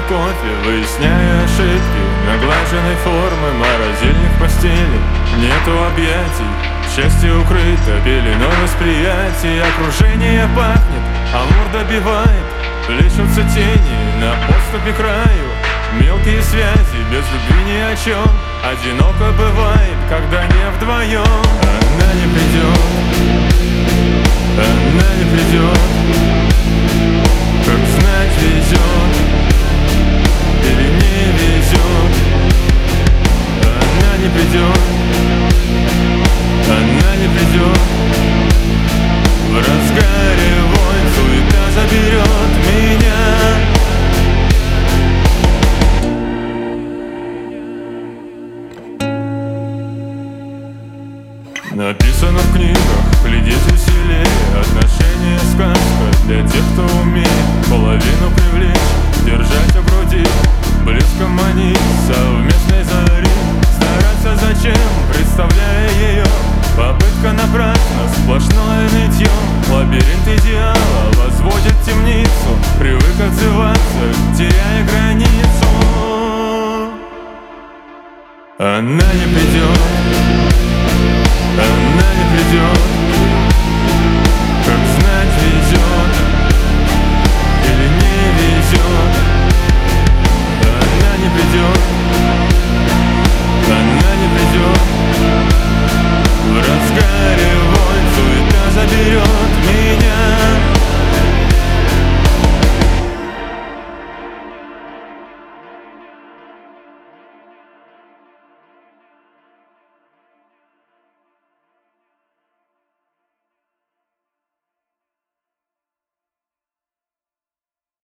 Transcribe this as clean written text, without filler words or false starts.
кофе, выясняя ошибки наглаженной формы морозильных постелей. Нету объятий, счастье укрыто пеленой восприятий. Окружение пахнет, амур добивает, плещутся тени на подступе краю. Мелкие связи, без любви ни о чем. Одиноко бывает, когда не вдвоем. Она не придет, она не придет. Как знать, везет или не везет. Она не придет, она не придет. В разгаре войн суета заберет меня. Написано в книгах, глядеть веселее. Отношения сказка для тех, кто умеет половину привлечь, держать в груди, близко манить совместной зари. Стараться зачем, представляя ее, попытка напрасна, сплошное нытье. Лабиринт идеала возводит темницу, привык отзываться, теряя границу. Она не придет,